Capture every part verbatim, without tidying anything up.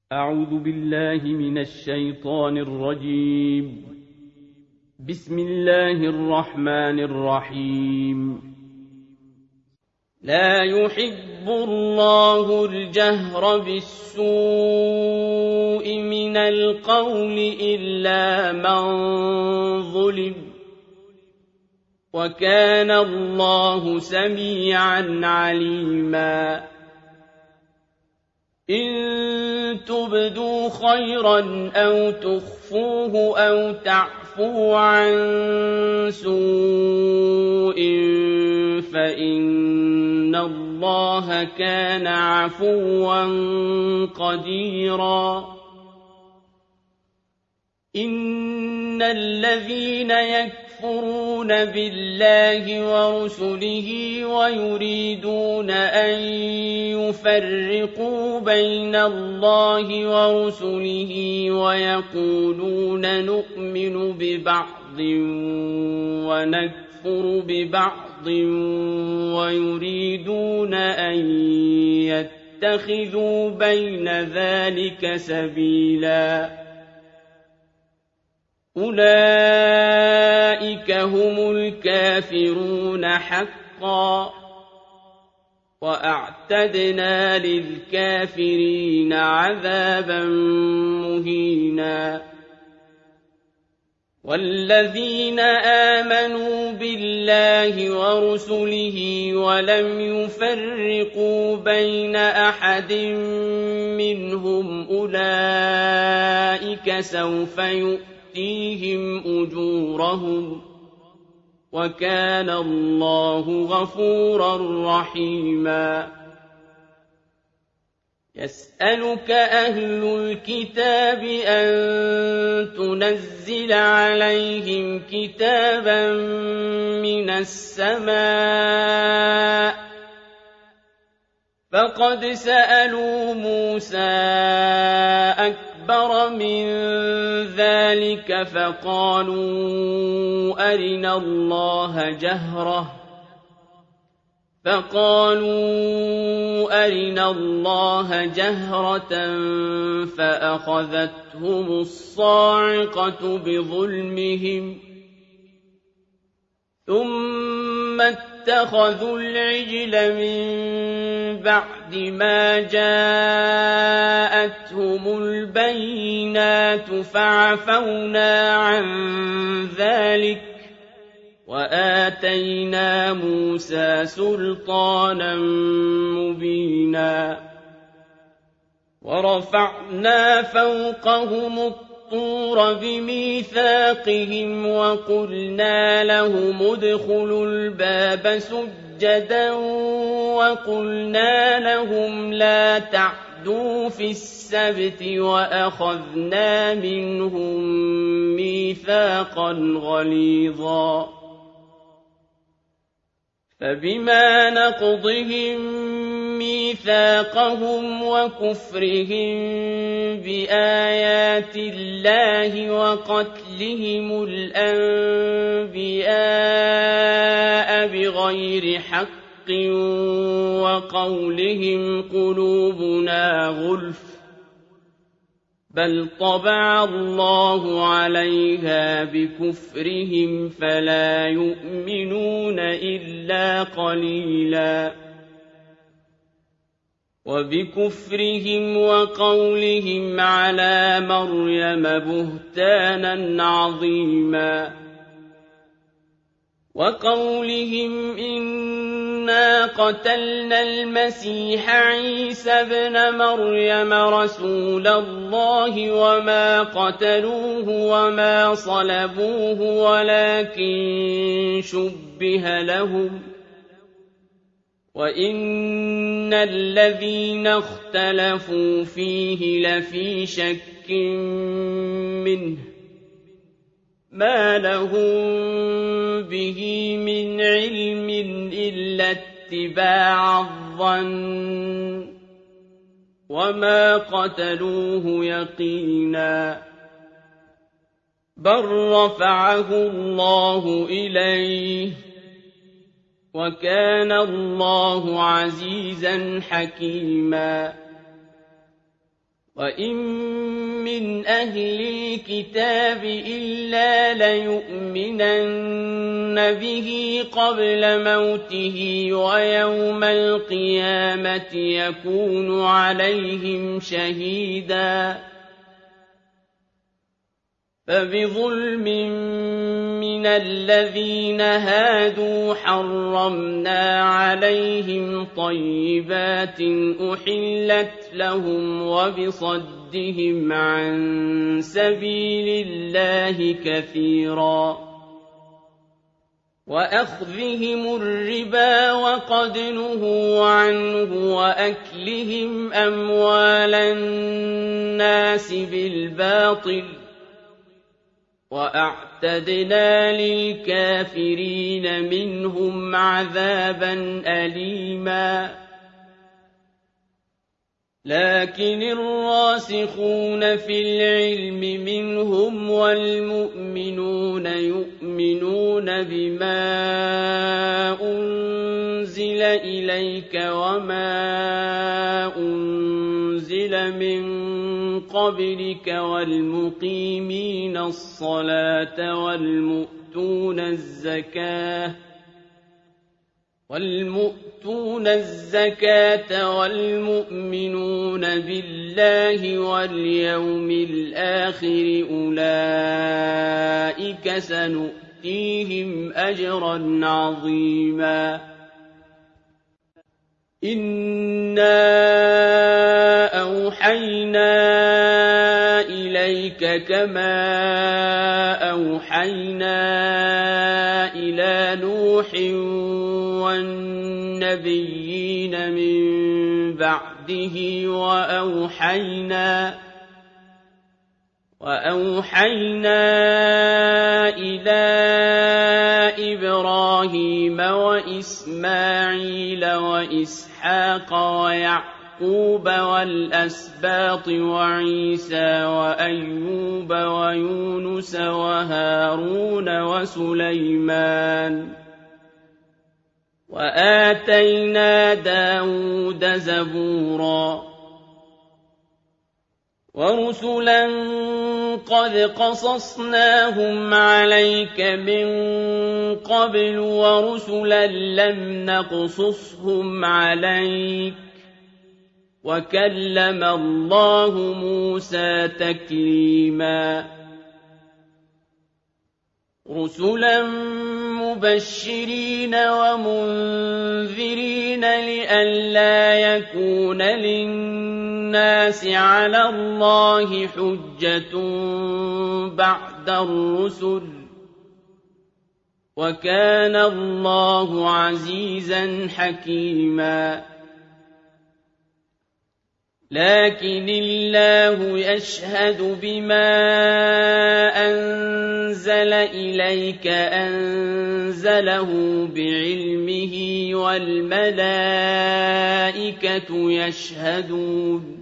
أعوذ بالله من الشيطان الرجيم. بسم الله الرحمن الرحيم. لا يحب الله الجهر بالسوء من القول إلا من ظلم، وكان الله سميعا عليما. إن تبدوا خيرا أو تخفوه أو تعفو عن سوء فإن الله كان عفوا قديرا. إن الذين يكفرون بالله ورسله ويريدون أن يفرقوا بين الله ورسله ويقولون نؤمن ببعض ونكفر ببعض ويريدون أن يتخذوا بين ذلك سبيلا، أولئك هم الكافرون حقا، وأعتدنا للكافرين عذابا مهينا. والذين آمنوا بالله ورسله ولم يفرقوا بين أحد منهم أولئك سوف يؤتيهم أجورهم، وكان الله غفورا رحيما. يسألك أهل الكتاب أن تنزل عليهم كتابا من السماء، فقد سألوا موسى أكبر من ذلك فقالوا أرنا الله جهرة فقالوا أرنا الله جهرة فأخذتهم الصاعقة بظلمهم، ثم اتخذوا العجل من بعد ما جاءتهم البينات فعفونا عن ذلك وآتينا موسى سلطانا مبينا. ورفعنا فوقهم الطور بميثاقهم وقلنا لهم ادخلوا الباب سجدا وقلنا لهم لا تعدوا في السبت وأخذنا منهم ميثاقا غليظا. فبما نقضهم ميثاقهم وكفرهم بآيات الله وقتلهم الأنبياء بغير حق وقولهم قلوبنا غلف، بل طبع الله عليها بكفرهم فلا يؤمنون إلا قليلا. وبكفرهم وقولهم على مريم بهتانا عظيما، وقولهم إنا قتلنا المسيح عيسى ابن مريم رسول الله وما قتلوه وما صلبوه ولكن شبه لهم، وإن الذين اختلفوا فيه لفي شك منه ما لهم به من علم إلا اتباع الظن، وما قتلوه يقينا، بل رفعه الله إليه وكان الله عزيزا حكيما. وَإِن مِّنْ أَهْلِ الْكِتَابِ إِلَّا لَيُؤْمِنَنَّ بِهِ قَبْلَ مَوْتِهِ وَيَوْمَ الْقِيَامَةِ يَكُونُ عَلَيْهِمْ شَهِيدًا فَبِظُلْمٍ مِّنَ الَّذِينَ هَادُوا حَرَّمْنَا عَلَيْهِمْ طَيِّبَاتٍ أُحِلَّتْ لَهُمْ وَبِصَدِّهِمْ عَن سَبِيلِ اللَّهِ كَثِيرًا وَأَخْذِهِمُ الرِّبَا وَقَدْ نُهُوا عَنْهُ وَأَكْلِهِمْ أَمْوَالَ النَّاسِ بِالْبَاطِلِ وَأَعْتَدْنَا لِلْكَافِرِينَ مِنْهُمْ عَذَابًا أَلِيمًا لكن الراسخون في العلم منهم والمؤمنون يؤمنون بما أنزل إليك وما أنزل من قبلك والمقيمين الصلاة والمؤتون الزكاة والمؤتون الزكاة والمؤمنون بالله واليوم الآخر أولئك سنؤتيهم أجرا عظيما إنا أوحينا إليك كما أوحينا إلى نوح والنبيين من بعده وأوحينا وأوحينا إلى إبراهيم وإسماعيل وإسحاق ويعقوب والأسباط وعيسى وأيوب ويونس وهارون وسليمان وآتينا داود زبورا ورسلا قد قصصناهم عليك من قبل ورسلا لم نقصصهم عليك وكلم الله موسى تكليما رسلا مبشرين ومنذرين لئلا يكون للناس على الله حجة بعد الرسل وكان الله عزيزا حكيما لكن الله يشهد بما أنزل إليك أنزله بعلمه والملائكة يشهدون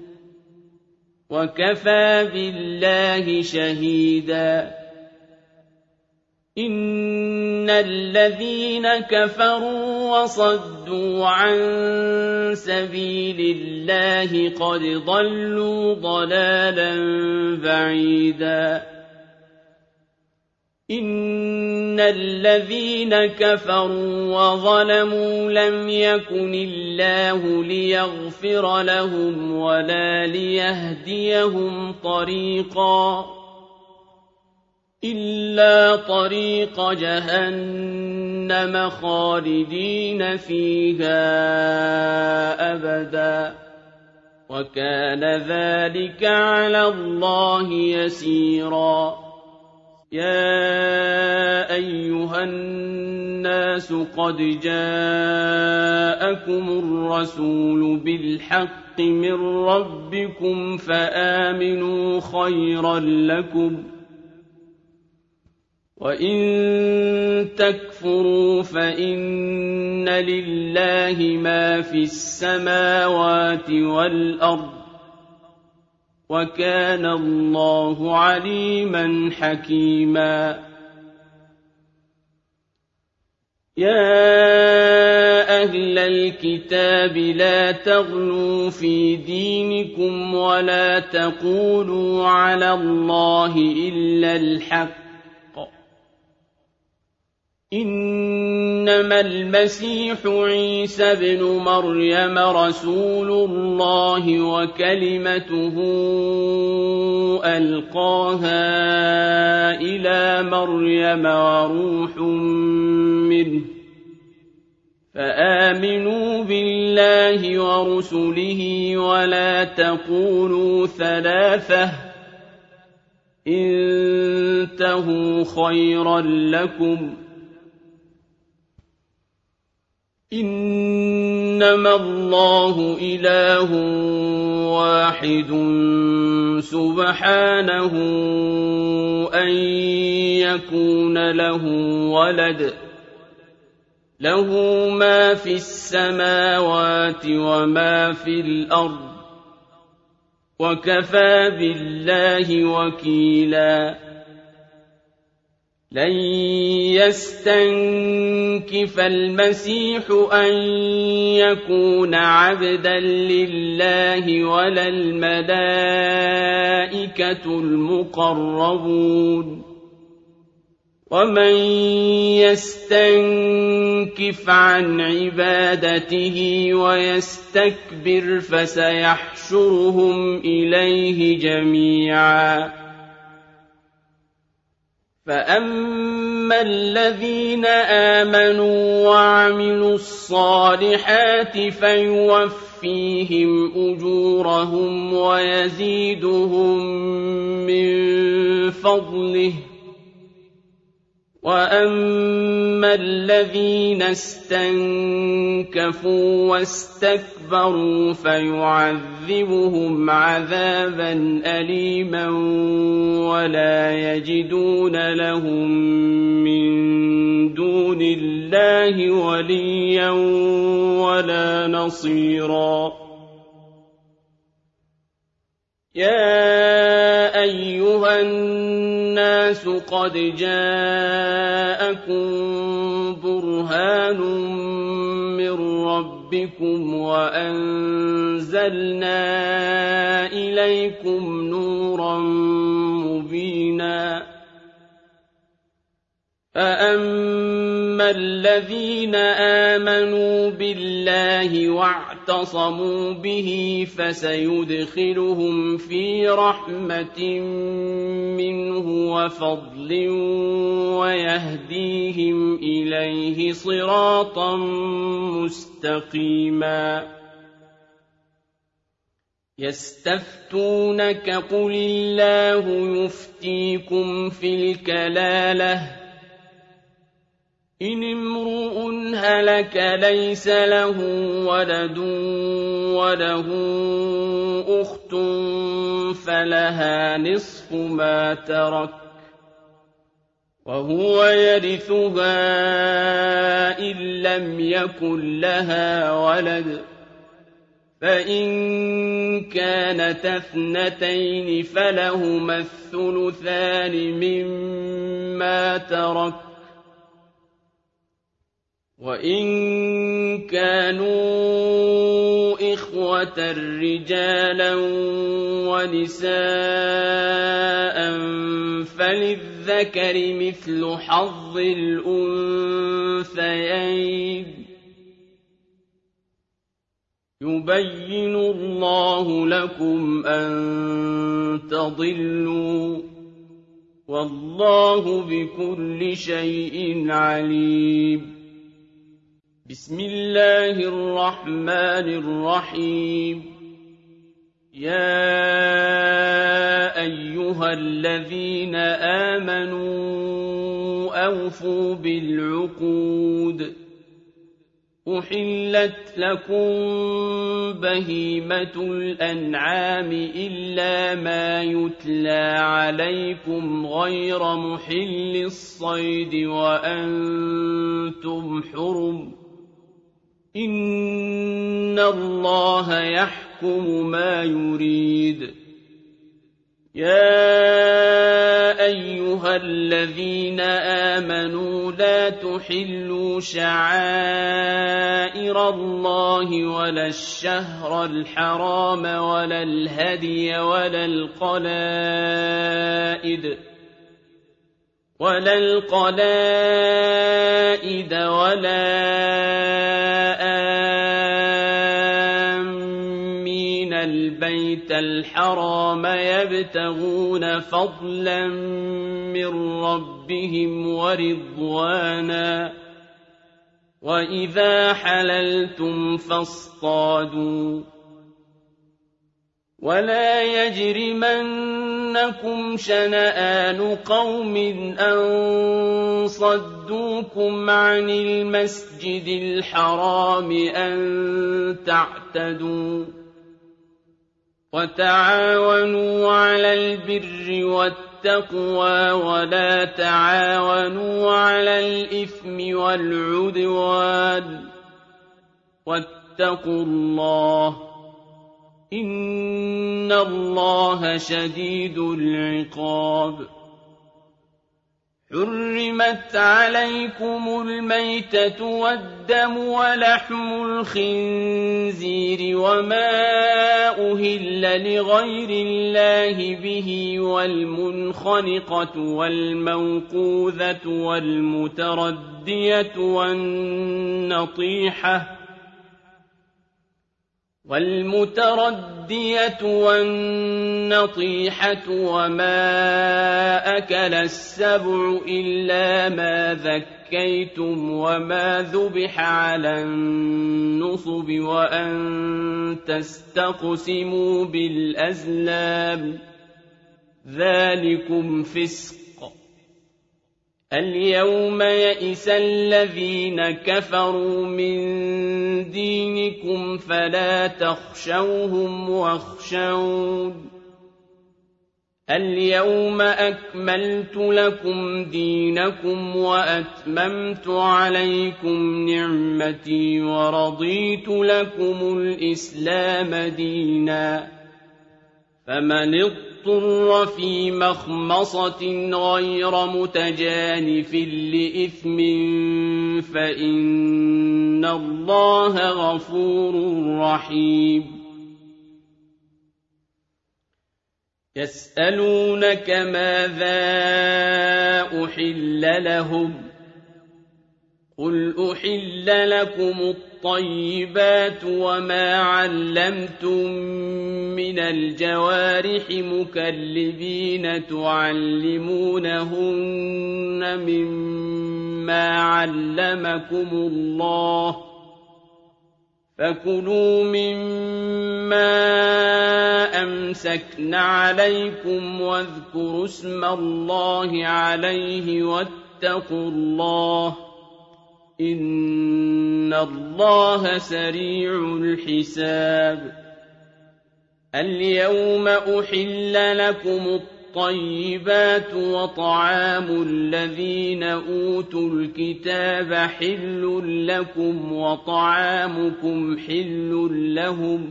وكفى بالله شهيدا إن الذين كفروا وصدوا عن سبيل الله قد ضلوا ضلالا بعيدا إن الذين كفروا وظلموا لم يكن الله ليغفر لهم ولا ليهديهم طريقا إلا طريق جهنم خالدين فيها أبدا وكان ذلك على الله يسيرا يا أيها الناس قد جاءكم الرسول بالحق من ربكم فآمنوا خيرا لكم وإن تكفروا فإن لله ما في السماوات والأرض وكان الله عليما حكيما يا أهل الكتاب لا تغلوا في دينكم ولا تقولوا على الله إلا الحق إنما المسيح عيسى بن مريم رسول الله وكلمته ألقاها إلى مريم وروح منه فآمنوا بالله ورسله ولا تقولوا ثلاثة انتهوا خيرا لكم إنما الله إله واحد سبحانه أن يكون له ولد له ما في السماوات وما في الأرض وكفى بالله وكيلا لن يستنكف المسيح أن يكون عبدا لله ولا الملائكة المقربون ومن يستنكف عن عبادته ويستكبر فسيحشرهم إليه جميعا فأما الذين آمنوا وعملوا الصالحات فيوفيهم أجورهم ويزيدهم من فضله وأما الذين استنكفوا واستكبروا فيعذبهم عذابا أليما ولا يجدون لهم من دون الله وليا ولا نصيرا يا أيها الناس قد جاءكم برهان من ربكم وأنزلنا إليكم نورا مبينا فأما الذين آمنوا بالله واعتصموا به فسيدخلهم في رحمة منه وفضل ويهديهم إليه صراطا مستقيما يستفتونك قل الله يفتيكم في الكلالة إن امرؤ هلك ليس له ولد وله أخت فلها نصف ما ترك وهو يرثها إن لم يكن لها ولد فإن كانت اثنتين فلهما الثلثان مما ترك وإن كانوا إخوة رجالا ونساء فللذكر مثل حظ الأنثيين يبين الله لكم أن تضلوا والله بكل شيء عليم بسم الله الرحمن الرحيم يا أيها الذين آمنوا أوفوا بالعقود أحلت لكم بهيمة الأنعام إلا ما يتلى عليكم غير محل الصيد وأنتم حرم إن الله يحكم ما يريد يا أيها أيها الذين آمنوا لا تحلوا شعائر الله ولا الشهر الحرام ولا الهدي ولا القلائد ولا القلائد ولا آمين البيت الحرام يبتغون فضلا من ربهم ورضوانا وإذا حللتم فاصطادوا ولا يجرمنكم شنآن قوم أن صدوكم عن المسجد الحرام أن تعتدوا وتعاونوا على البر والتقوى ولا تعاونوا على الإثم والعدوان واتقوا الله إن الله شديد العقاب حرمت عليكم الميتة والدم ولحم الخنزير وما أهل لغير الله به والمنخنقة والموقوذة والمتردية والنطيحة والمتردية والنطيحة وما أكل السبع إلا ما ذكيتم وما ذبح على النصب وأن تستقسموا بالأزلام ذلكم فسق اليوم يئس الذين كفروا من دينكم فلا تخشوهم واخشون اليوم أكملت لكم دينكم وأتممت عليكم نعمتي ورضيت لكم الإسلام دينا فمن اضطر في مخمصة غير متجانف لإثم فإن الله غفور رحيم يسألونك ماذا أحل لهم قل أحل لكم الطيبات وما علمتم من الجوارح مكلبين تعلمونهن مما علمكم الله فكلوا مما أمسكن عليكم واذكروا اسم الله عليه واتقوا الله إن الله سريع الحساب اليوم أحل لكم الطيبات وطعام الذين أوتوا الكتاب حل لكم وطعامكم حل لهم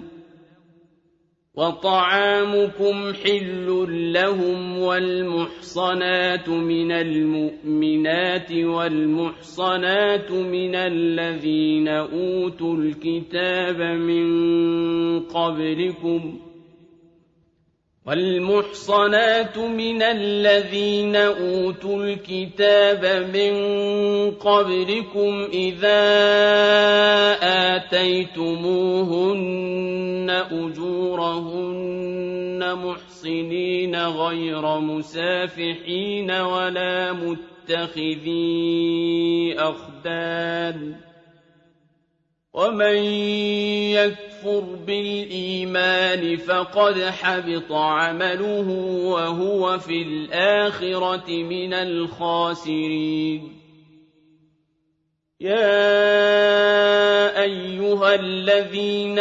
وطعامكم حل لهم والمحصنات من المؤمنات والمحصنات من الذين أوتوا الكتاب من قبلكم والمحصنات من الذين أوتوا الكتاب من قبلكم إذا آتيتموهن أجورهن محصنين غير مسافحين ولا متخذي أخدان ومن يكفر بالإيمان فقد حبط عمله وهو في الآخرة من الخاسرين يا أيها الذين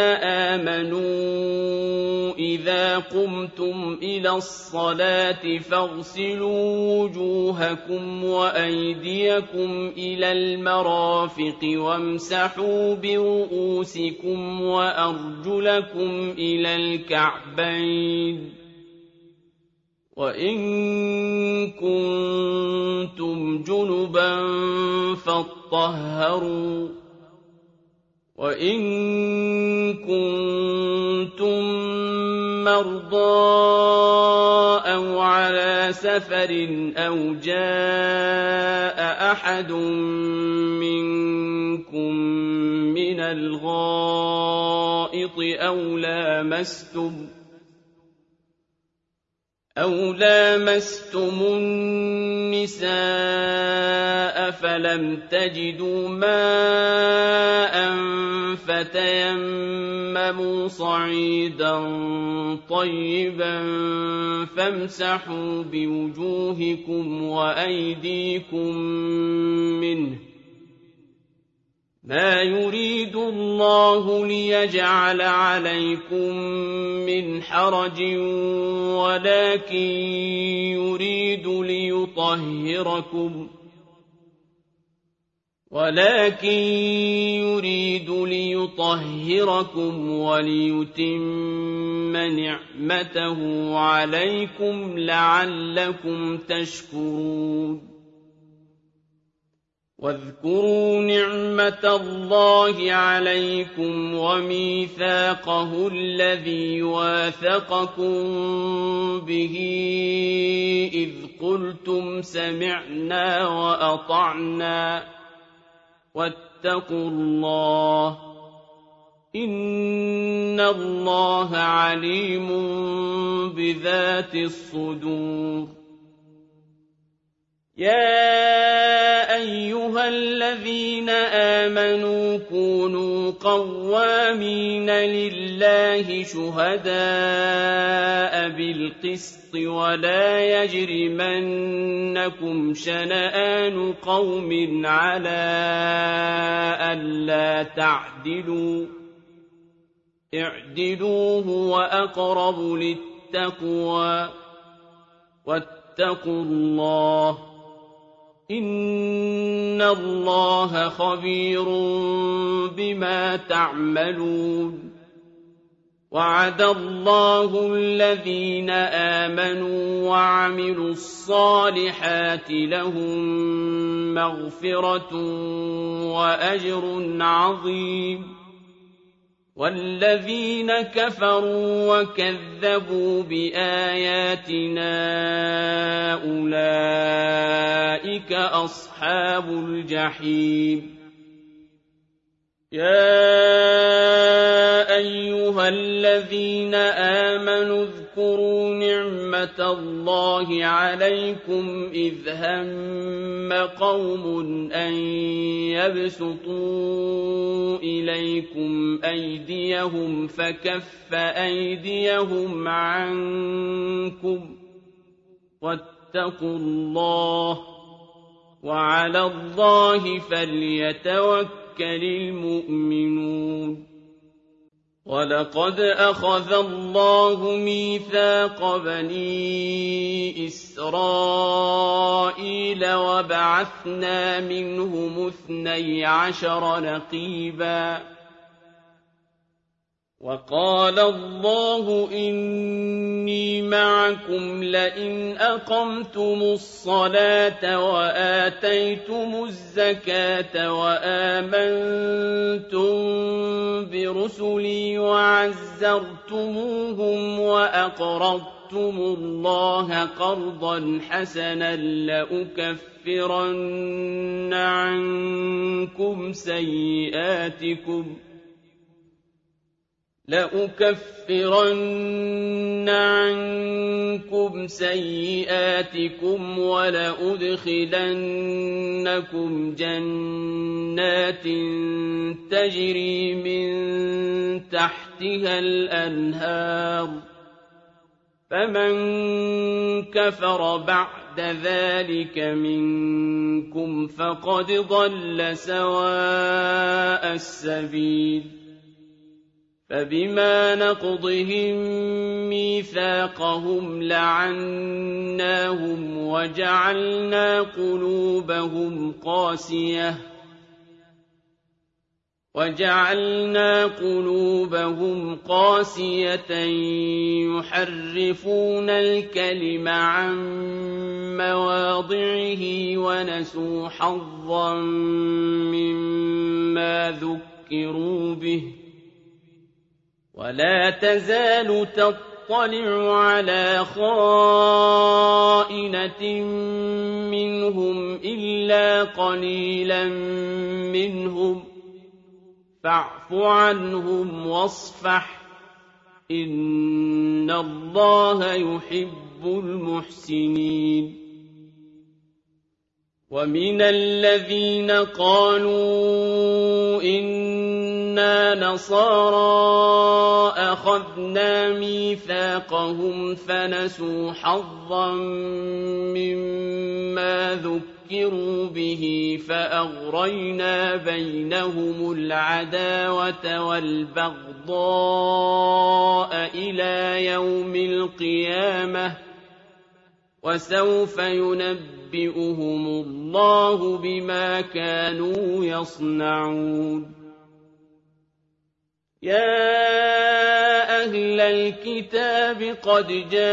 آمنوا إذا قمتم إلى الصلاة فاغسلوا وجوهكم وأيديكم إلى المرافق وامسحوا برؤوسكم وأرجلكم إلى الكعبين وإن كنتم جنبا فاطهروا وإن كنتم مرضى أو على سفر أو جاء أحد منكم من الغائط أو لامستم أو لامستم النساء فلم تجدوا ماء فتيمموا صعيدا طيبا فامسحوا بوجوهكم وأيديكم منه ما يريد الله ليجعل عليكم من حرج ولكن يريد ليطهركم ولكن يريد ليطهركم وليتم نعمته عليكم لعلكم تشكرون واذكروا نعمة الله عليكم وميثاقه الذي واثقكم به إذ قلتم سمعنا وأطعنا واتقوا الله إن الله عليم بذات الصدور يا أيها الذين آمنوا كونوا قوامين لله شهداء بالقسط ولا يجرمنكم شنآن قوم على ألا تعدلوا اعدلوا هو أقرب للتقوى واتقوا الله إن الله خبير بما تعملون وعد الله الذين آمنوا وعملوا الصالحات لهم مغفرة وأجر عظيم والذين كفروا وكذبوا بآياتنا أولئك أصحاب الجحيم يا أيها الذين آمنوا اذكروا نعمة الله عليكم إذ هم قوم أن يبسطوا إليكم أيديهم فكف أيديهم عنكم واتقوا الله وعلى الله فليتوكل المؤمنون ولقد أخذ الله ميثاق بني إسرائيل وبعثنا منهم اثني عشر نقيبا وقال الله إني معكم لئن أقمتم الصلاة وآتيتم الزكاة وآمنتم برسلي وعزرتموهم وأقرضتم الله قرضا حسنا لأكفرن عنكم سيئاتكم لأكفرن عنكم سيئاتكم ولأدخلنكم جنات تجري من تحتها الأنهار فمن كفر بعد ذلك منكم فقد ضل سواء السبيل فبما نقضهم ميثاقهم لعناهم وجعلنا قلوبهم قاسية وجعلنا قلوبهم قاسية يحرفون الكلم عن مواضعه ونسوا حظا مما ذكروا به ولا تزال تطلع على خائنة منهم إلا قليلا منهم فاعف عنهم واصفح إن الله يحب المحسنين ومن الذين قالوا إنا نصارى أخذنا ميثاقهم فنسوا حظا مما ذكروا به فأغرينا بينهم العداوة والبغضاء إلى يوم القيامة وسوف ينبئهم الله بما كانوا يصنعون يا أهل الكتاب قد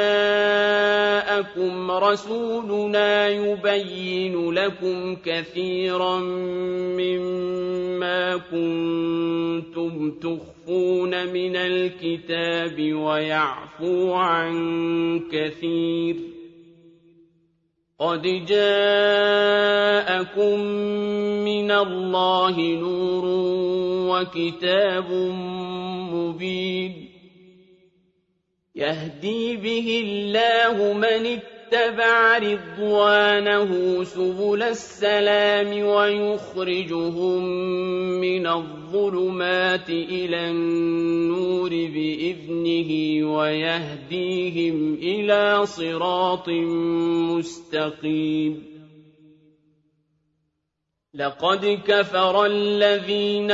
جاءكم رسولنا يبين لكم كثيرا مما كنتم تخفون من الكتاب ويعفو عن كثير قد جاءكم من الله نور وكتاب مبين يهدي به الله من اتبع رضوانه سبل السلام ويخرجهم من الظلمات إلى النور بإذنه ويهديهم إلى صراط مستقيم لقد كفر الذين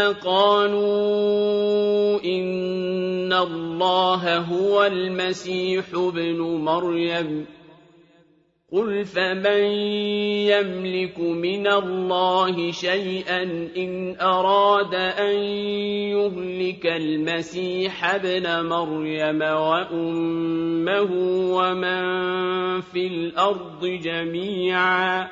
قالوا إن الله هو المسيح ابن مريم قل فمن يملك من الله شيئا إن أراد أن يهلك المسيح ابن مريم وأمه ومن في الأرض جميعا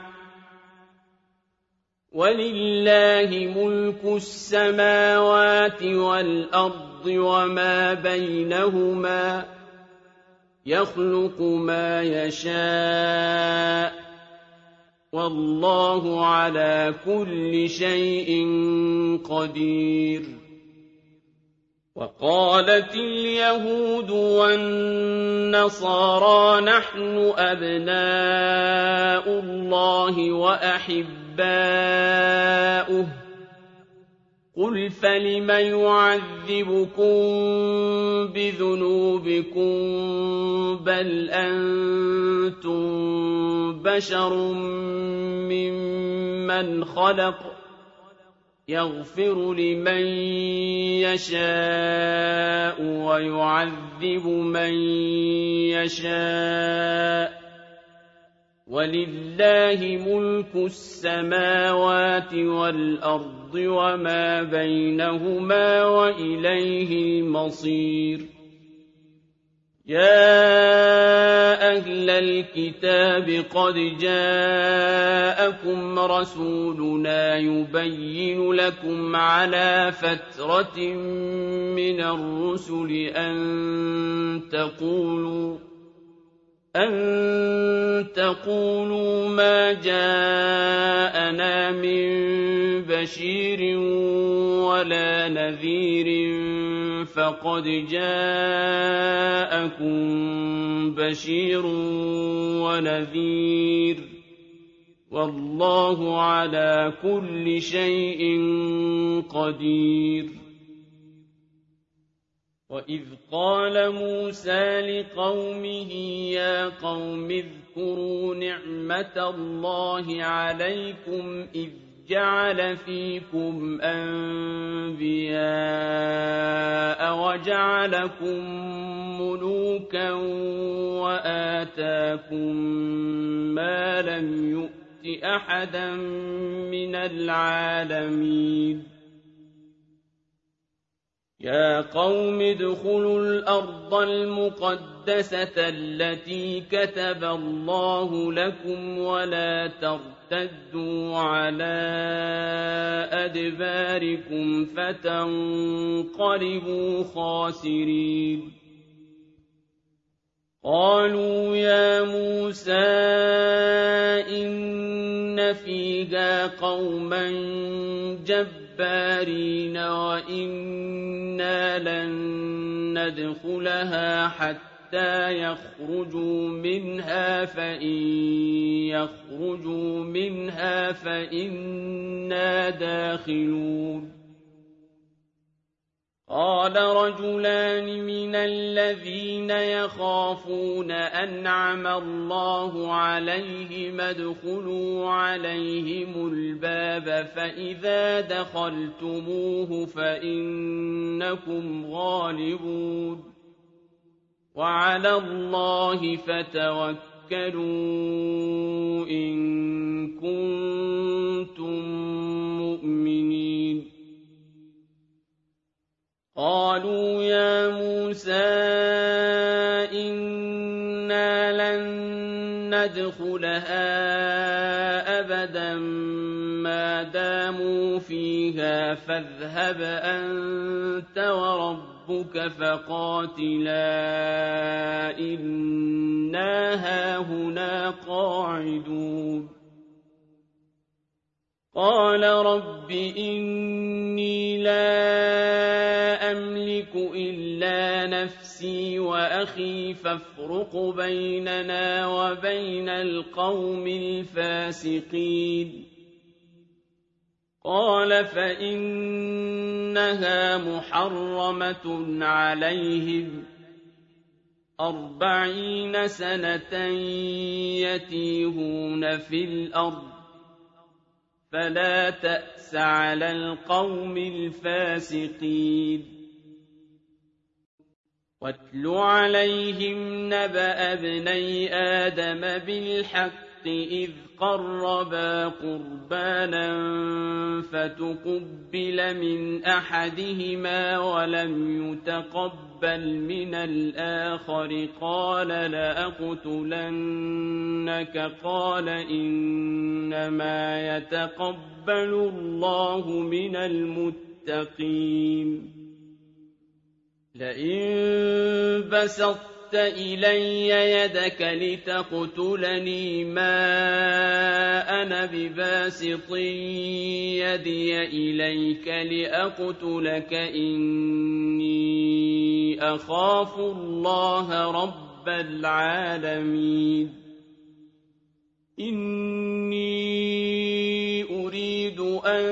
ولله ملك السماوات والأرض وما بينهما يخلق ما يشاء والله على كل شيء قدير وقالت اليهود والنصارى نحن أبناء الله وأحباؤه قل فلم يعذبكم بذنوبكم بل أنتم بشر ممن خلق يغفر لمن يشاء ويعذب من يشاء ولله ملك السماوات والأرض وما بينهما وإليه المصير يا أهل الكتاب قد جاءكم رسولنا يبين لكم على فترة من الرسل أن تقولوا أن تقولوا ما جاءنا من بشير ولا نذير فقد جاءكم بشير ونذير والله على كل شيء قدير وإذ قال موسى لقومه يا قوم اذكروا نعمة الله عليكم إذ جعل فيكم أنبياء وجعلكم ملوكا وآتاكم ما لم يؤت أحدا من العالمين يا قوم ادخلوا الأرض المقدسة التي كتب الله لكم ولا ترتدوا على أدباركم فتنقلبوا خاسرين قالوا يا موسى إن فيها قوما جبارين وإنا لن ندخلها حتى يخرجوا منها فإن يخرجوا منها فإنا داخلون قال رجلان من الذين يخافون أنعم الله عليهم ادخلوا عليهم الباب فإذا دخلتموه فإنكم غالبون وعلى الله فتوكلوا إن كنتم مؤمنين قالوا يا موسى إنا لن ندخلها أبدا ما داموا فيها فاذهب أنت وربك فقاتلا إنا هاهنا قاعدون قال رب إني لا أملك إلا نفسي وأخي فافرق بيننا وبين القوم الفاسقين قال فإنها محرمة عليهم أربعين سنة يتيهون في الأرض فلا تأس على القوم الفاسقين واتل عليهم نبأ ابني آدم بالحق إذ قربا قربانا فتقبل من أحدهما ولم يتقبل من الآخر قال لأقتلنك قال إنما يتقبل الله من المتقين لئن بسطت إلي يدك لتقتلني ما أنا بباسط يدي إليك لأقتلك إني أخاف الله رب العالمين إني أريد أن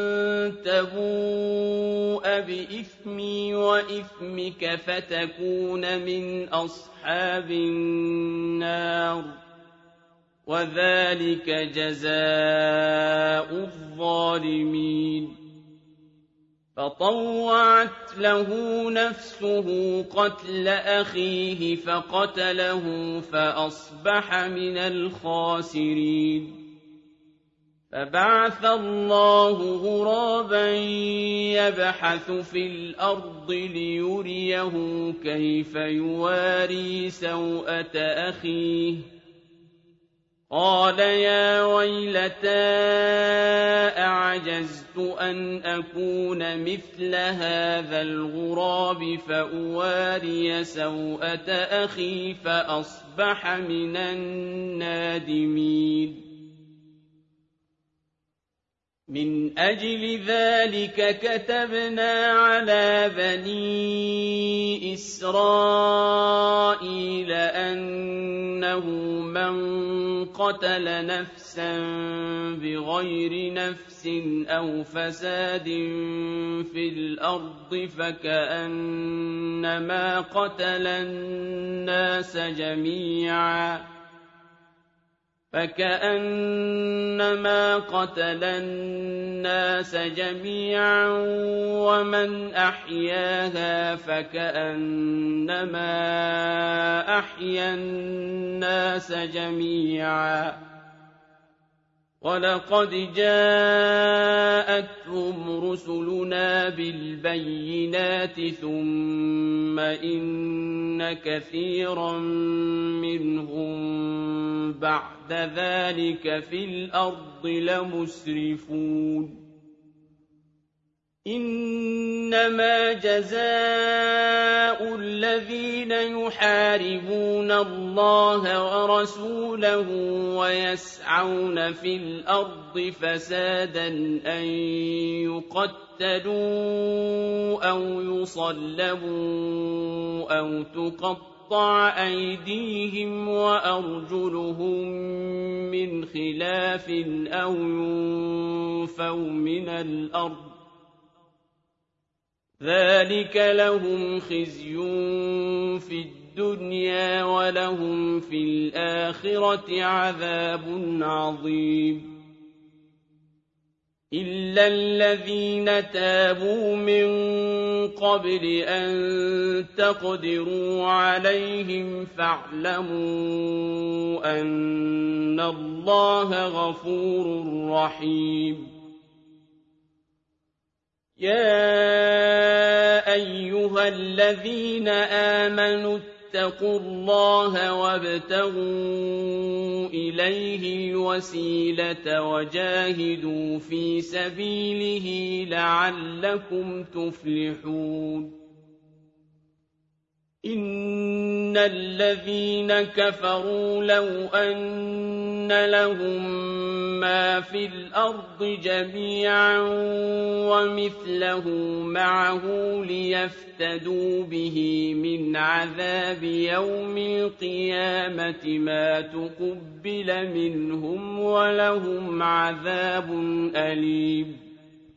تبوء بإثمي وإثمك فتكون من أصحاب النار وذلك جزاء الظالمين فطوعت له نفسه قتل أخيه فقتله فأصبح من الخاسرين فبعث الله غرابا يبحث في الأرض ليريه كيف يواري سوءة أخيه قال يا ويلتى أعجزت أن أكون مثل هذا الغراب فأواري سوءة أخي فأصبح من النادمين من أجل ذلك كتبنا على بني إسرائيل أنه من قتل نفسا بغير نفس أو فساد في الأرض فكأنما قتل الناس جميعا فكأنما قتل الناس جميعا ومن أحياها فكأنما أحيا الناس جميعا وَلَقَدْ جَاءَتْهُمْ رُسُلُنَا بِالْبَيِّنَاتِ ثُمَّ إِنَّ كَثِيرًا مِّنْهُم بَعْدَ ذَلِكَ فِي الْأَرْضِ لَمُسْرِفُونَ إِنَّمَا جَزَاءُ الَّذِينَ يُحَارِبُونَ اللَّهَ وَرَسُولَهُ وَيَسْعَوْنَ فِي الْأَرْضِ فَسَادًا أَن يُقَتَّلُوا أَوْ يُصَلَّبُوا أَوْ تُقَطَّعَ أَيْدِيهِمْ وَأَرْجُلُهُم مِّنْ خِلَافٍ أَوْ يُنفَوْا مِنَ الْأَرْضِ ۚ ذَلِكَ لَهُمْ خِزْيٌ فِي الدُّنْيَا وَلَهُمْ فِي الْآخِرَةِ عَذَابٌ عَظِيمٌ إِلَّا الَّذِينَ تَابُوا مِن قَبْلِ أَن تَقْدِرُوا عَلَيْهِمْ فَاعْلَمُوا أَنَّ اللَّهَ غَفُورٌ رَّحِيمٌ يَا أَيُّهَا الَّذِينَ آمَنُوا اتَّقُوا اللَّهَ وَابْتَغُوا إِلَيْهِ الْوَسِيلَةَ وَجَاهِدُوا فِي سَبِيلِهِ لَعَلَّكُمْ تُفْلِحُونَ إِنَّ الَّذِينَ كَفَرُوا لَوْ أَنَّ لَهُم مَّا فِي الْأَرْضِ جَمِيعًا وَمِثْلَهُ مَعَهُ لِيَفْتَدُوا بِهِ مِنْ عَذَابِ يَوْمِ الْقِيَامَةِ مَا تُقُبِّلَ مِنْهُمْ وَلَهُمْ عَذَابٌ أَلِيمٌ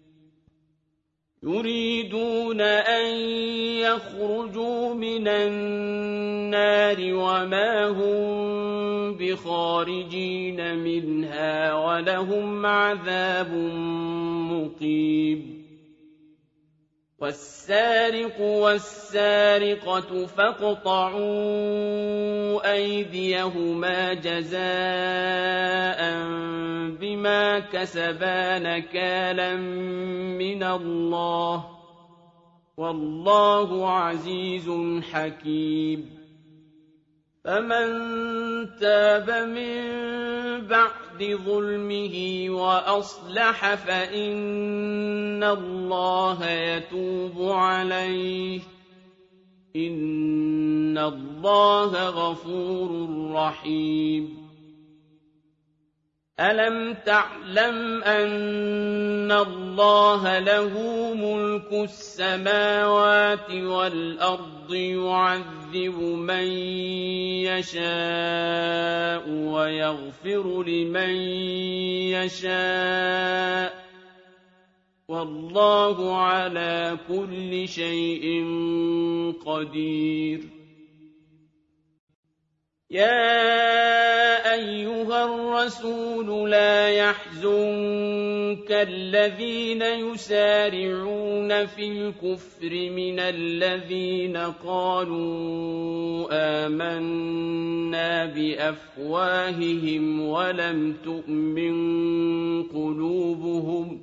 يُرِيدُونَ أَن يَخْرُجُوا مِنَ النَّارِ وَمَا هُم بِخَارِجِينَ مِنْهَا وَلَهُمْ عَذَابٌ مُّقِيمٌ وَالسَّارِقُ وَالسَّارِقَةُ فَاقْطَعُوا أَيْدِيَهُمَا جَزَاءً بِمَا كَسَبَا نَكَالًا مِّنَ اللَّهِ ۗ وَاللَّهُ عَزِيزٌ حَكِيمٌ فَمَن تَابَ مِن بَعْدِ ظُلْمِهِ وَأَصْلَحَ فَإِنَّ اللَّهَ يَتُوبُ عَلَيْهِ ۗ إِنَّ اللَّهَ غَفُورٌ رَّحِيمٌ أَلَمْ تَعْلَمْ أَنَّ اللَّهَ لَهُ مُلْكُ السَّمَاوَاتِ وَالْأَرْضِ يُعَذِّبُ مَن يَشَاءُ وَيَغْفِرُ لِمَن يَشَاءُ ۗ وَاللَّهُ عَلَىٰ كُلِّ شَيْءٍ قَدِيرٌ يَا أَيُّهَا الرَّسُولُ لَا يَحْزُنكَ الَّذِينَ يُسَارِعُونَ فِي الْكُفْرِ مِنَ الَّذِينَ قَالُوا آمَنَّا بِأَفْوَاهِهِمْ وَلَمْ تُؤْمِن قُلُوبُهُمْ ۛ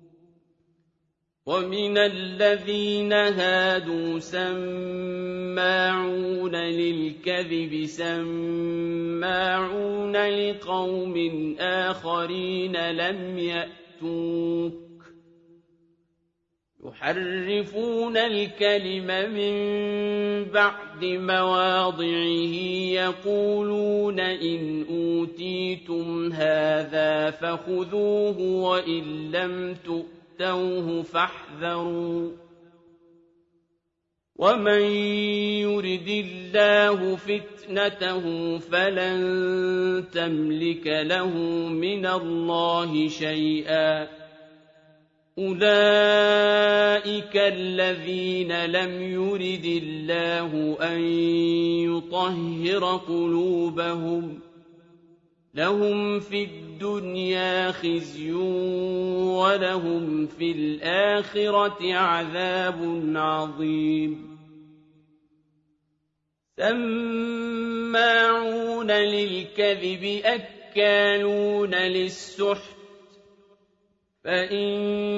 وَمِنَ الَّذِينَ هَادُوا سَمَّاعُونَ لِلْكَذِبِ سَمَّاعُونَ لِقَوْمٍ آخَرِينَ لَمْ يَأْتُوكَ ۖ يُحَرِّفُونَ الْكَلِمَ مِن بَعْدِ مَوَاضِعِهِ يَقُولُونَ إِنْ أُوتِيتُمْ هَٰذَا فَخُذُوهُ وَإِن لَّمْ تُؤْتَوْهُ فاحذروا ومن يرد الله فتنته فلن تملك له من الله شيئا أولئك الذين لم يرد الله أن يطهر قلوبهم لهم في الدنيا خزي ولهم في الآخرة عذاب عظيم سماعون للكذب أَكَّالُونَ لِلسُّحْتِ فَإِن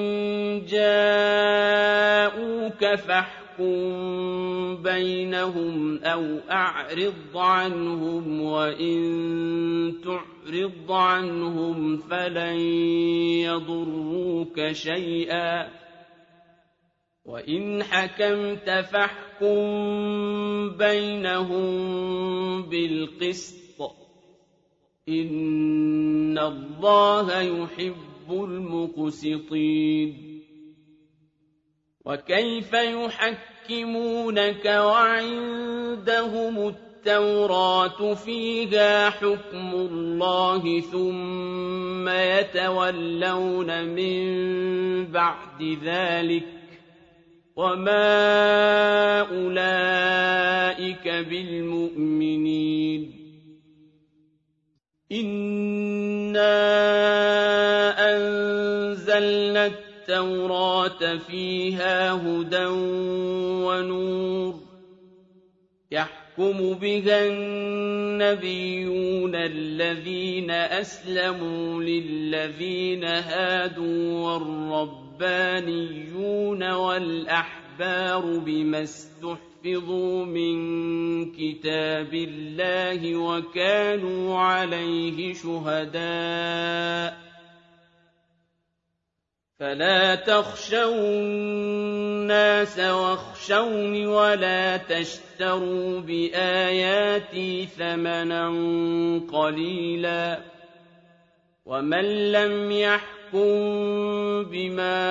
جَاءُوكَ فَاحْكُم بَيْنَهُمْ أَوْ أَعْرِضْ عَنْهُمْ وَإِن تُعْرِضْ عَنْهُمْ فَلَن يَضُرُّوكَ شَيْئًا وَإِنْ حَكَمْتَ فَاحْكُم بَيْنَهُم بِالْقِسْطِ ۚ إِنَّ اللَّهَ يُحِبُّ الْمُقْسِطِينَ وَكَيْفَ يُحَكِّمُونَكَ وَعِندَهُمُ التَّوْرَاةُ فِيهَا حُكْمُ اللَّهِ ثُمَّ يَتَوَلَّوْنَ مِن بَعْدِ ذَلِكَ وَمَا أُولَٰئِكَ بِالْمُؤْمِنِينَ إِنَّا أَنزَلْنَا التَّوْرَاةَ فِيهَا هُدًى وَنُورٌ يَحْكُمُ بِهَا النَّبِيُّونَ الَّذِينَ أَسْلَمُوا لِلَّذِينَ هَادُوا وَالرَّبَّانِيُّونَ وَالْأَحْبَارُ بِمَا اسْتُحْفِظُوا مِن كِتَابِ اللَّهِ وَكَانُوا عَلَيْهِ شُهَدَاءَ فَلَا تَخْشَوُا النَّاسَ وَاخْشَوْنِ وَلَا تَشْتَرُوا بِآيَاتِي ثَمَنًا قَلِيلًا ۚ وَمَن لَّمْ يَحْكُم بِمَا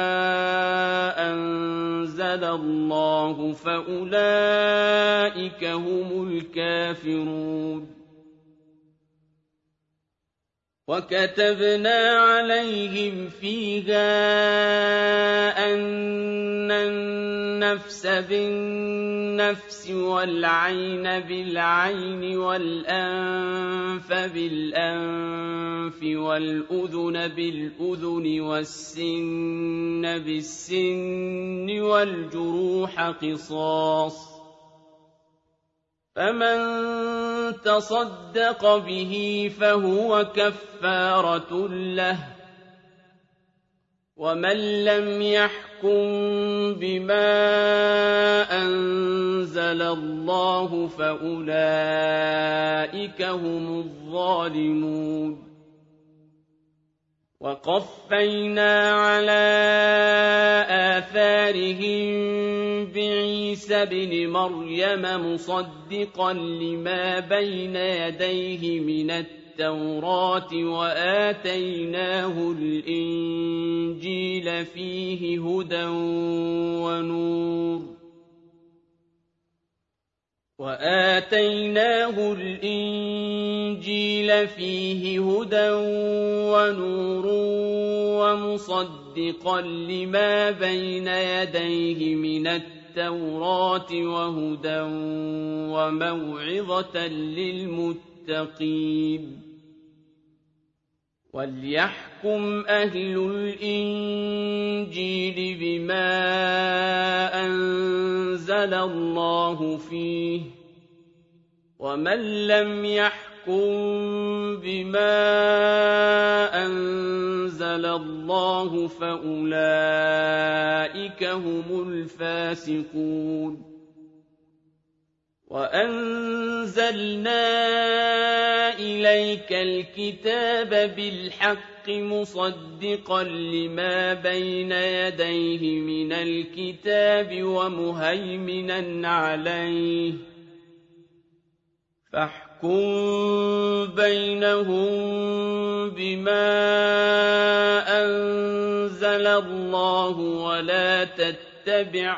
أَنزَلَ اللَّهُ فَأُولَٰئِكَ هُمُ الْكَافِرُونَ وَكَتَبْنَا عَلَيْهِمْ فِيهَا أَنَّ النَّفْسَ بِالنَّفْسِ وَالْعَيْنَ بِالْعَيْنِ وَالْأَنفَ بِالْأَنفِ وَالْأُذُنَ بِالْأُذُنِ وَالسِّنَّ بِالسِّنِّ وَالْجُرُوحَ قِصَاصٌ ۚ فَمَن تَصَدَّقَ بِهِ فَهُوَ كَفَّارَةٌ لَّهُ ۚ وَمَن لَّمْ يَحْكُم بِمَا أَنزَلَ اللَّهُ فَأُولَٰئِكَ هُمُ الظَّالِمُونَ وَقَفَّيْنَا عَلَىٰ آثَارِهِم بِعِيسَى ابْنِ مَرْيَمَ مُصَدِّقًا لِّمَا بَيْنَ يَدَيْهِ مِنَ التَّوْرَاةِ وَآتَيْنَاهُ الْإِنجِيلَ فِيهِ هُدًى ونور وآتيناه الإنجيل فيه هدى ونور ومصدقا لما بين يديه من التوراة وهدى وموعظة للمتقين وَلْيَحْكُمْ أَهْلُ الْإِنجِيلِ بِمَا أَنزَلَ اللَّهُ فِيهِ ۚ وَمَن لَّمْ يَحْكُم بِمَا أَنزَلَ اللَّهُ فَأُولَٰئِكَ هُمُ الْفَاسِقُونَ وَأَنزَلْنَا إِلَيْكَ الْكِتَابَ بِالْحَقِّ مُصَدِّقًا لِّمَا بَيْنَ يَدَيْهِ مِنَ الْكِتَابِ وَمُهَيْمِنًا عَلَيْهِ ۖ فَاحْكُم بَيْنَهُم بِمَا أَنزَلَ اللَّهُ وَلَا تَتَّبِعْ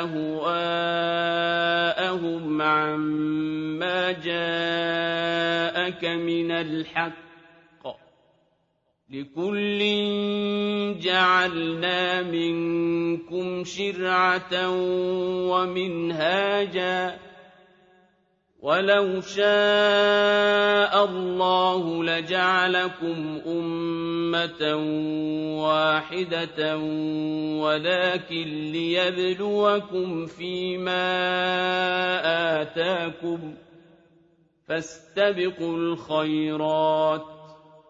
أَهْوَاءَهُمْ عَمَّا جَاءَكَ مِنَ الْحَقِّ ۚ لِكُلٍّ جَعَلْنَا مِنكُمْ شِرْعَةً وَمِنْهَاجًا ۚ وَلَوْ شَاءَ اللَّهُ لَجَعَلَكُمْ أُمَّةً وَاحِدَةً وَلَٰكِن لِّيَبْلُوَكُمْ فِيمَا آتَاكُمْ ۖ فَاسْتَبِقُوا الْخَيْرَاتِ ۚ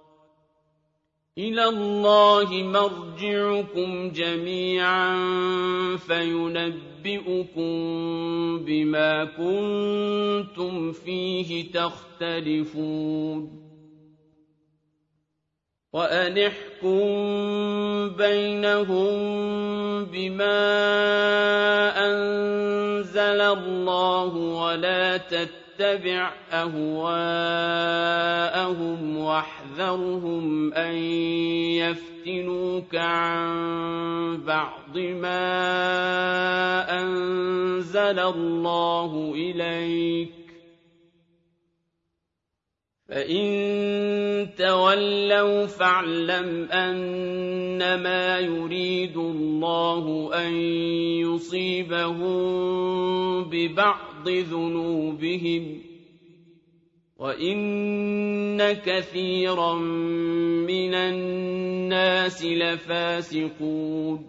إِلَى اللَّهِ مَرْجِعُكُمْ جَمِيعًا فَيُنَبِّئُكُم بِمَا كُنتُمْ فِيهِ تَخْتَلِفُونَ وَأَنِ احْكُم بَيْنَهُم بِمَا أَنزَلَ اللَّهُ وَلَا تَتَّبِعْ أَهْوَاءَهُمْ وَاحْذَرْهُمْ أَن يَفْتِنُوكَ عَن بَعْضِ مَا أَنزَلَ اللَّهُ إِلَيْكَ ۖ فَإِن تَوَلَّوْا فَاعْلَمْ أَنَّمَا يُرِيدُ اللَّهُ أَن يُصِيبَهُم بِبَعْضِ ذُنُوبِهِمْ ۗ وَإِنَّ كَثِيرًا مِّنَ النَّاسِ لَفَاسِقُونَ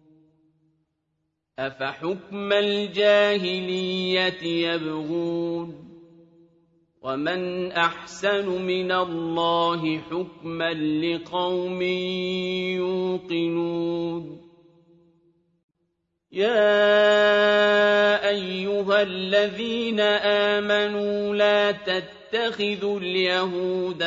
أَفَحُكْمَ الْجَاهِلِيَّةِ يَبْغُونَ وَمَنْ أَحْسَنُ مِنَ اللَّهِ حُكْمًا لِقَوْمٍ يُوقِنُونَ يَا أَيُّهَا الَّذِينَ آمَنُوا لَا تَتَّخِذُوا الْيَهُودَ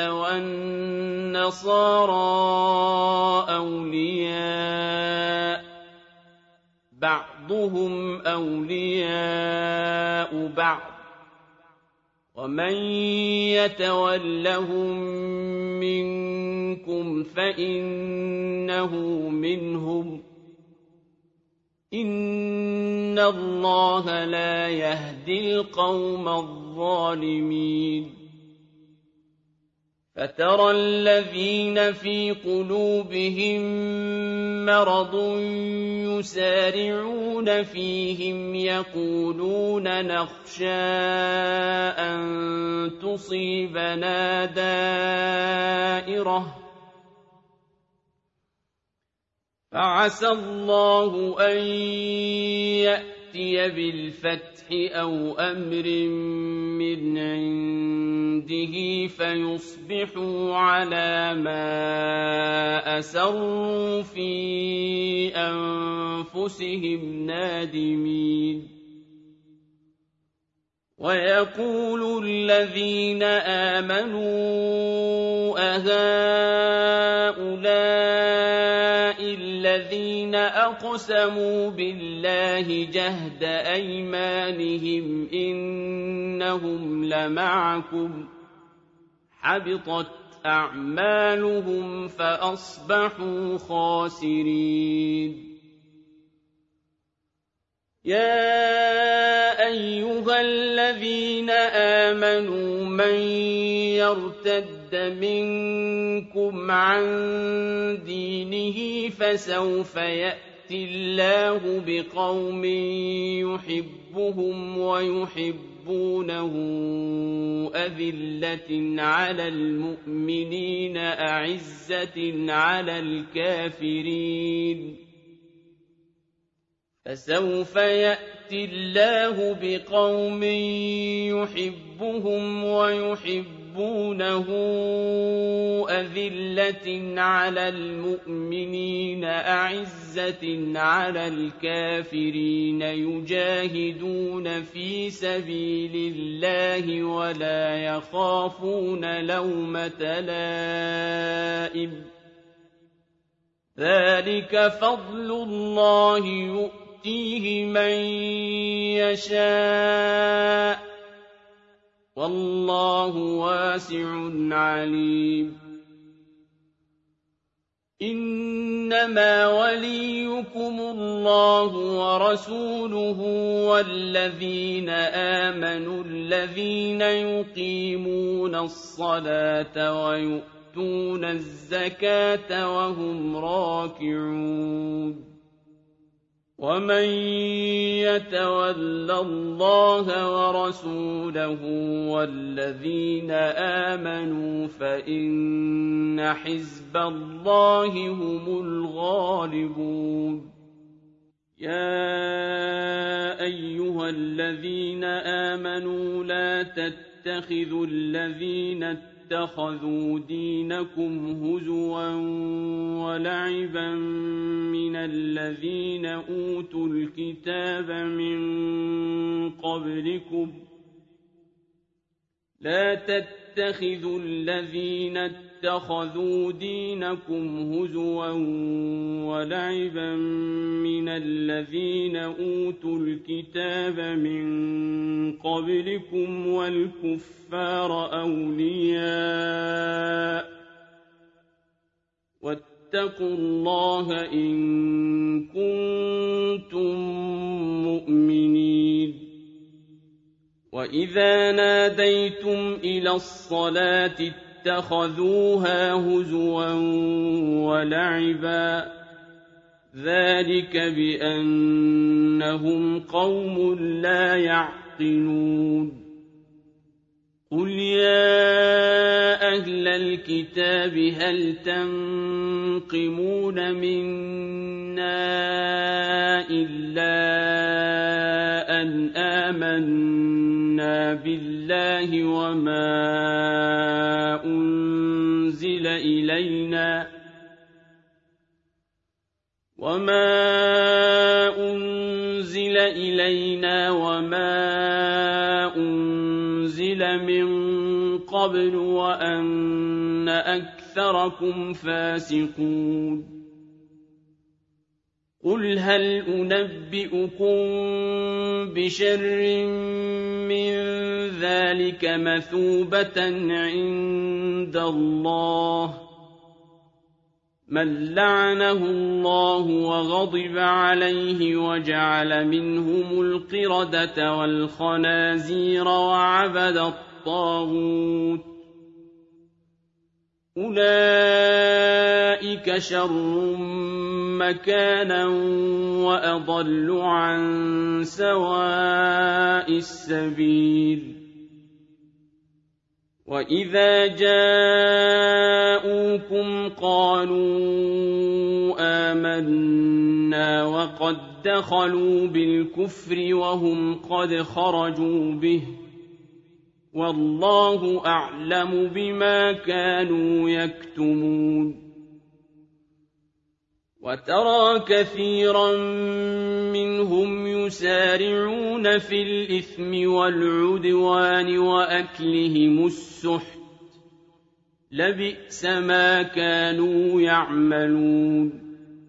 وَالنَّصَارَىٰ أَوْلِيَاءَ ۘ بَعْضُهُمْ أَوْلِيَاءُ بَعْضٍ ۚ وَمَن يَتَوَلَّهُم مِّنكُمْ فَإِنَّهُ مِنْهُمْ ۗ إِنَّ اللَّهَ لَا يَهْدِي الْقَوْمَ الظَّالِمِينَ فَتَرَى الَّذِينَ فِي قُلُوبِهِم مَّرَضٌ يُسَارِعُونَ فِيهِمْ يَقُولُونَ نَخْشَىٰ أَن تُصِيبَنَا دَائِرَةٌ ۚ فَعَسَى اللَّهُ أَن يَأْتِيَ بِالْفَتْحِ أَوْ أَمْرٍ مِّنْ عِندِهِ فَيُصْبِحُوا عَلَىٰ مَا أَسَرُّوا فِي أَنفُسِهِمْ نَادِمِينَ وَيَقُولُ الَّذِينَ آمَنُوا أَهَٰؤُلَاءِ الَّذِينَ أَقْسَمُوا بِاللَّهِ جَهْدَ أَيْمَانِهِمْ إِنَّهُمْ لَمَعَكُمْ ۚ حَبِطَتْ أَعْمَالُهُمْ فَأَصْبَحُوا خَاسِرِينَ يَا أَيُّهَا الَّذِينَ آمَنُوا مَن يَرْتَدَّ مِنكُمْ عَن دِينِهِ فَسَوْفَ يَأْتِي اللَّهُ بِقَوْمٍ يُحِبُّهُمْ وَيُحِبُّونَهُ أَذِلَّةٍ عَلَى الْمُؤْمِنِينَ أَعِزَّةٍ عَلَى الْكَافِرِينَ فَسَوْفَ يَأْتِي اللَّهُ بِقَوْمٍ يُحِبُّهُمْ وَيُحِبُّونَهُ أَذِلَّةٍ عَلَى الْمُؤْمِنِينَ أَعِزَّةٍ عَلَى الْكَافِرِينَ يُجَاهِدُونَ فِي سَبِيلِ اللَّهِ وَلَا يَخَافُونَ لَوْمَةَ لَائِمٍ ۚ ذَٰلِكَ فَضْلُ اللَّهِ يُؤْتِيهِ مَن يَشَاءُ ۚ وَاللَّهُ وَاسِعٌ عَلِيمٌ إِنَّمَا وَلِيُّكُمُ اللَّهُ وَرَسُولُهُ وَالَّذِينَ آمَنُوا الَّذِينَ يُقِيمُونَ الصَّلَاةَ وَيُؤْتُونَ الزَّكَاةَ وَهُمْ راكعون وَمَن يَتَوَلَّ اللَّهَ وَرَسُولَهُ وَالَّذِينَ آمَنُوا فَإِنَّ حِزْبَ اللَّهِ هُمُ الْغَالِبُونَ يَا أَيُّهَا الَّذِينَ آمَنُوا لَا تَتَّخِذُوا الَّذِينَ اتخذوا دينكم هزوا ولعبا من الذين أوتوا الكتاب من قبلكم لا تتخذوا الذين اتخذوا دينكم هزوا ولعبا من الذين أوتوا الكتاب من قبلكم والكفار أولياء واتقوا الله إن كنتم مؤمنين وإذا ناديتم إلى الصلاة اتخذوها هزوا ولعبا ذلك بأنهم قوم لا يعقلون قل يا أهل الكتاب هل تنقمون منا إلا أن آمنا بالله وما أنزل إلينا وما أنزل إلينا وما أنزل من قبل وأن أكثركم فاسقون قل هل أنبئكم بشر من ذلك مثوبة عند الله من لعنه الله وغضب عليه وجعل منهم القردة والخنازير وعبد الطاغوت أولئك شر مكانا وأضل عن سواء السبيل وإذا جاءوكم قالوا آمنا وقد دخلوا بالكفر وهم قد خرجوا به والله أعلم بما كانوا يكتمون وترى كثيرا منهم يسارعون في الإثم والعدوان وأكلهم السحت لبئس ما كانوا يعملون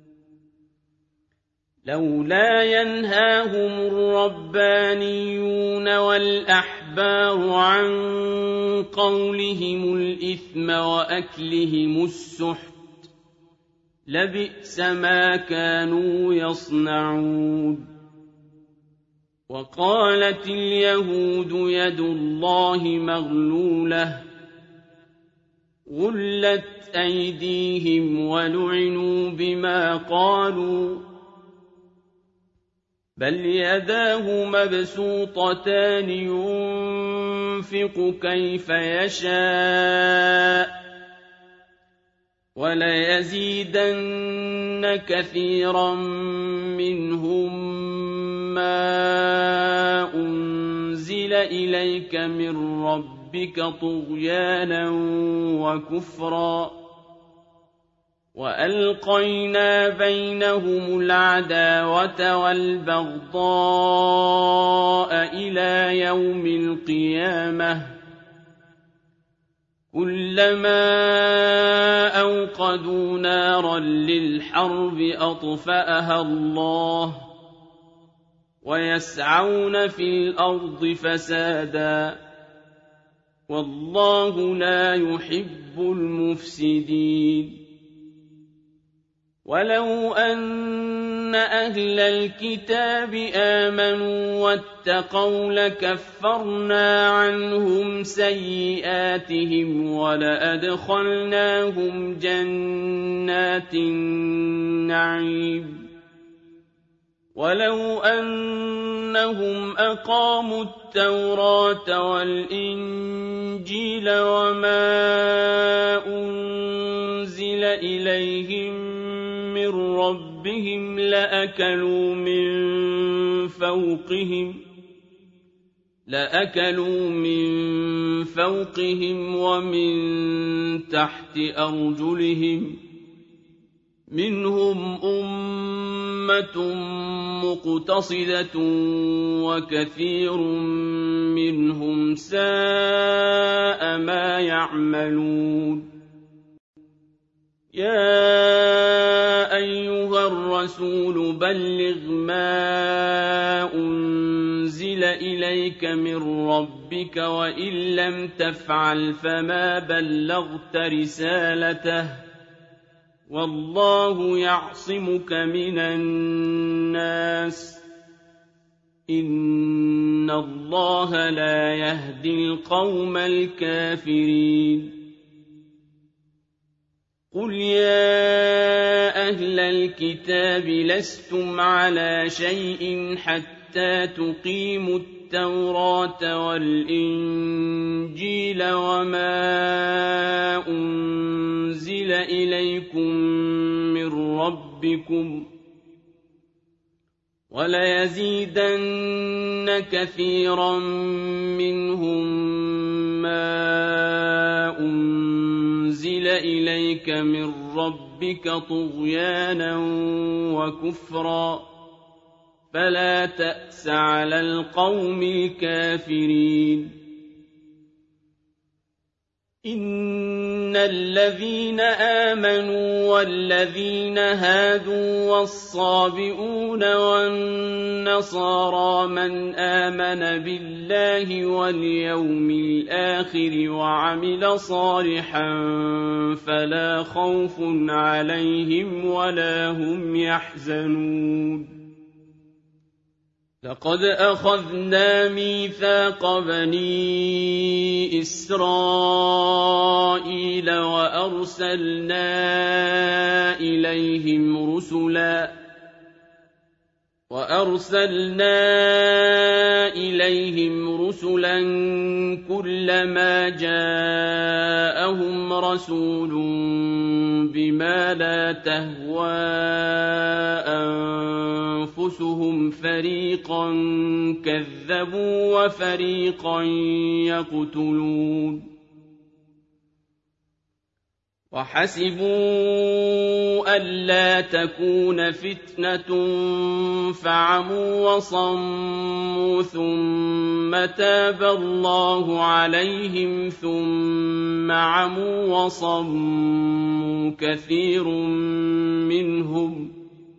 لولا ينهاهم الربانيون والأحبار عن قولهم الإثم وأكلهم السحت لبئس ما كانوا يصنعون وقالت اليهود يد الله مغلولة غلت أيديهم ولعنوا بما قالوا بل يداه مبسوطتان ينفق كيف يشاء وليزيدن كثيرا منهم ما أنزل إليك من ربك طغيانا وكفرا وألقينا بينهم العداوة والبغضاء إلى يوم القيامة كلما أوقدوا نارا للحرب أطفأها الله ويسعون في الأرض فسادا والله لا يحب المفسدين ولو أن أهل الكتاب آمنوا واتقوا لكفرنا عنهم سيئاتهم ولأدخلناهم جنات النعيم ولو أنهم أقاموا التوراة والإنجيل وما أنزل إليهم من ربهم لأكلوا من فوقهم لأكلوا من فوقهم ومن تحت أرجلهم منهم أمة مقتصدة وكثير منهم ساء ما يعملون يا أيها الرسول بلغ ما أنزل إليك من ربك وإن لم تفعل فما بلغت رسالته والله يعصمك من الناس إن الله لا يهدي القوم الكافرين قل يا أهل الكتاب لستم على شيء حتى تقيموا التوراة والإنجيل وما أنزل إليكم من ربكم وليزيدن كثيرا منهم ما أنزل إليك من ربك طغيانا وكفرا فلا تأس على القوم الكافرين إن الذين آمنوا والذين هادوا والصابئون والنصارى من آمن بالله واليوم الآخر وعمل صالحا فلا خوف عليهم ولا هم يحزنون لقد أخذنا ميثاق بني إسرائيل وأرسلنا إليهم رسلا وأرسلنا إليهم رسلا كلما جاءهم رسول بما لا تهوى أنفسهم فريقا كذبوا وفريقا يقتلون وحسبوا ألا تكون فتنة فعموا وصموا ثم تاب الله عليهم ثم عموا وصموا كثير منهم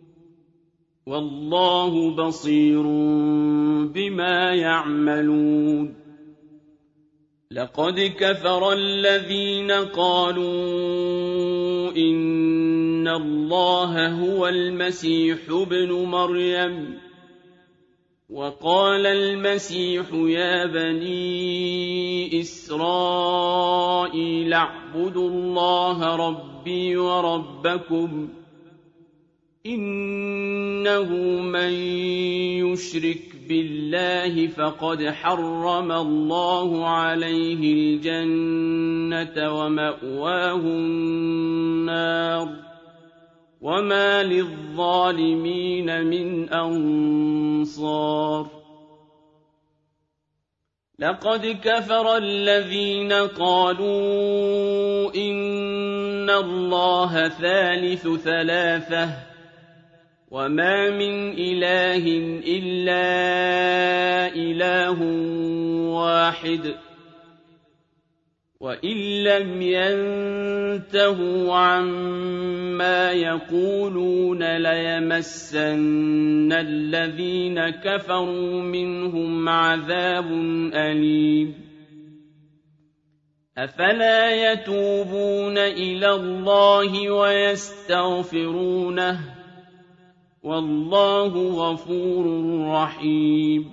والله بصير بما يعملون لقد كفر الذين قالوا إن الله هو المسيح ابن مريم وقال المسيح يا بني إسرائيل اعبدوا الله ربي وربكم إنه من يشرك بالله فقد حرم الله عليه الجنة ومأواه النار وما للظالمين من أنصار لقد كفر الذين قالوا إن الله ثالث ثلاثة وما من إله إلا إله واحد وإن لم ينتهوا عما يقولون ليمسن الذين كفروا منهم عذاب أليم أفلا يتوبون إلى الله ويستغفرونه والله غفور رحيم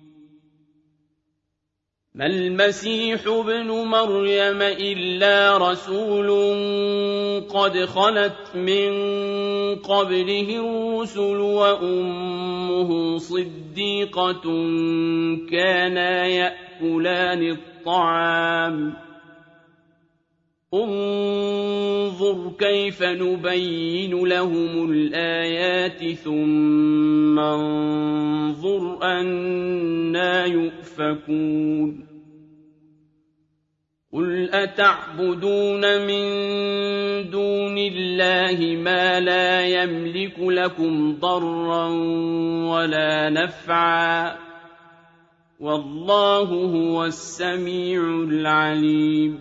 ما المسيح ابن مريم إلا رسول قد خلت من قبله الرسل وأمه صديقة كانا يأكلان الطعام انظر انظُرْ كَيْفَ نُبَيِّنُ لَهُمُ الْآيَاتِ ثُمَّ انظُرْ أَنَّىٰ يُؤْفَكُونَ قُلْ أَتَعْبُدُونَ مِن دُونِ اللَّهِ مَا لَا يَمْلِكُ لَكُمْ ضَرًّا وَلَا نَفْعًا وَاللَّهُ هُوَ السَّمِيعُ الْعَلِيمُ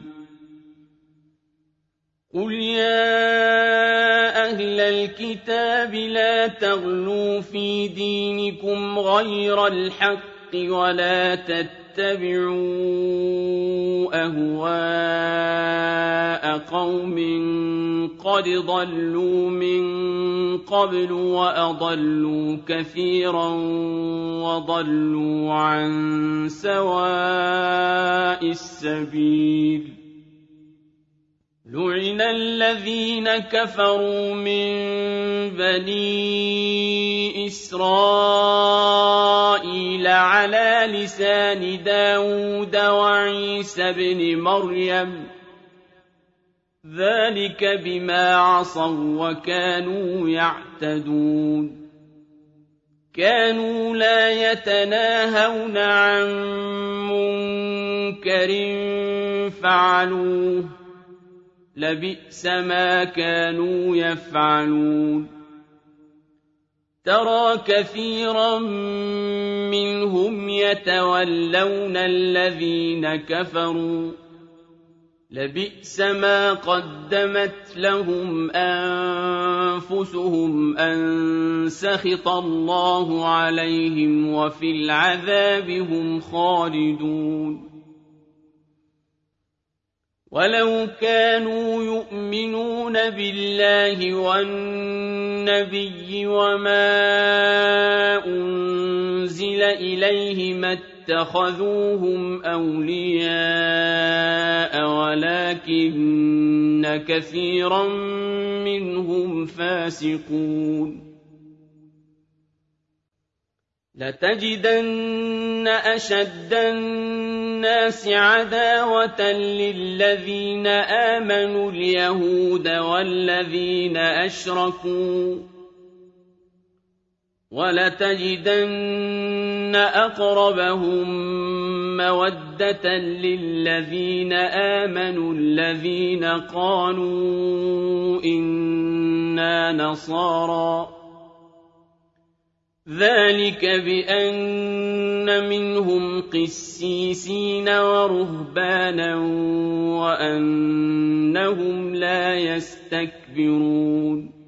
قُلْ يَا أَهْلَ الْكِتَابِ لَا تَغْلُوا فِي دِينِكُمْ غَيْرَ الْحَقِّ وَلَا تَتَّبِعُوا أَهْوَاءَ قَوْمٍ قَدْ ضَلُّوا مِن قَبْلُ وَأَضَلُّوا كَثِيرًا وَضَلُّوا عَن سَوَاءِ السَّبِيلِ لُعِنَ الَّذِينَ كَفَرُوا مِن بَنِي إِسْرَائِيلَ عَلَىٰ لِسَانِ دَاوُودَ وَعِيسَى ابْنِ مَرْيَمَ ذَٰلِكَ بِمَا عَصَوا وَّكَانُوا يَعْتَدُونَ كَانُوا لَا يَتَنَاهَوْنَ عَن مُّنكَرٍ فَعَلُوهُ لَبِئْسَ مَا كَانُوا يَفْعَلُونَ تَرَىٰ كَثِيرًا مِّنْهُمْ يَتَوَلَّوْنَ الَّذِينَ كَفَرُوا لَبِئْسَ مَا قَدَّمَتْ لَهُمْ أَنفُسُهُمْ أَن سَخِطَ اللَّهُ عَلَيْهِمْ وَفِي الْعَذَابِ هُمْ خَالِدُونَ وَلَوْ كَانُوا يُؤْمِنُونَ بِاللَّهِ وَالنَّبِيِّ وَمَا أُنزِلَ إِلَيْهِ مَا اتَّخَذُوهُمْ أَوْلِيَاءَ وَلَٰكِنَّ كَثِيرًا مِّنْهُمْ فَاسِقُونَ لَتَجِدَنَّ أَشَدَّ النَّاسِ عَدَاوَةً لِّلَّذِينَ آمَنُوا الْيَهُودَ وَالَّذِينَ أَشْرَكُوا وَلَتَجِدَنَّ أَقْرَبَهُم مَّوَدَّةً لِّلَّذِينَ آمَنُوا الَّذِينَ قَالُوا إِنَّا نَصَارَىٰ ذَٰلِكَ بِأَنَّ مِنْهُمْ قِسِّيسِينَ وَرُهْبَانًا وَأَنَّهُمْ لَا يَسْتَكْبِرُونَ